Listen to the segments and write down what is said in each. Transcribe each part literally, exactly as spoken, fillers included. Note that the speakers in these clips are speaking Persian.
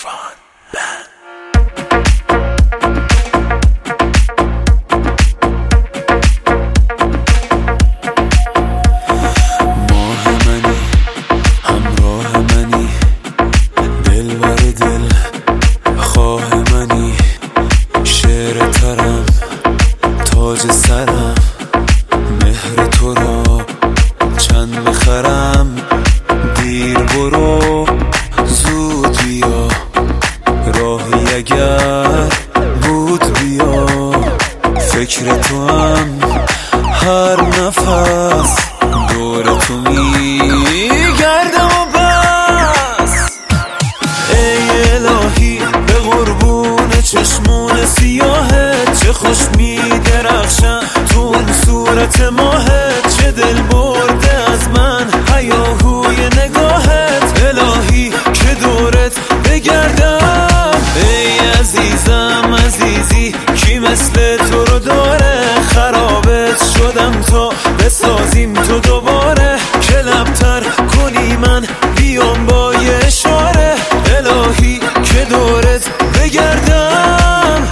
کیوان بند. تاج سرم مهر تو را چند بخرم، دیر برو زود بیا، راهی اگر بود بیا، فکر تو هم هر نفس دور تو میگردم و بس. ای الهی به قربون چشمون سیاهت، چه خوش میدرخشن تو اون صورت ماهت، چه دل برده از من هیاهوی نگاهت. الهی که دورت بگردم، ای عزیزم عزیزی کی مثل تو رو داره، خرابت شدم تا بسازیم تو دوباره، که لبتر کنی من بیام با یه اشاره. الهی که دورت بگردم.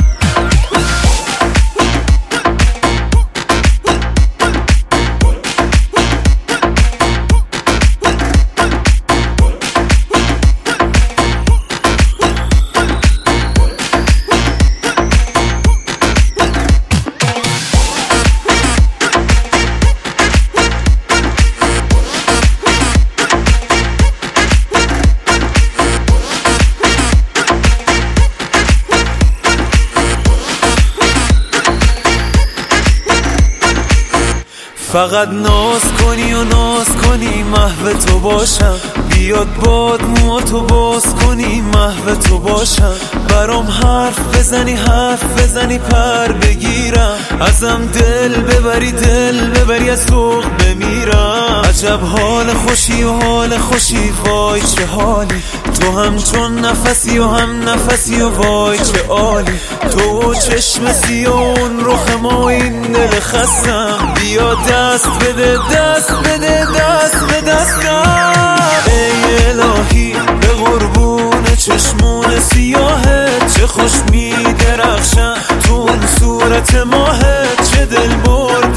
فقط ناز کنی و ناز کنی محو تو باشم، بیاد باد مو تو باز کنی محو تو باشم، برام حرف بزنی حرف بزنی پر بگیرم، ازم دل ببری دل ببری از ذوق بمیرم. عجب حال خوشی و حال خوشی وای چه حالی، تو هم چون نفسی و هم نفسی و وای چه عالی، تو چشم سیون رخ ما این دل خستم، بیا دست بده دست بده دست به دستم. ای الهی به قربون چشمون سیاهت، چه خوش میدرخشن تو اون صورت ماهت، چه دل برد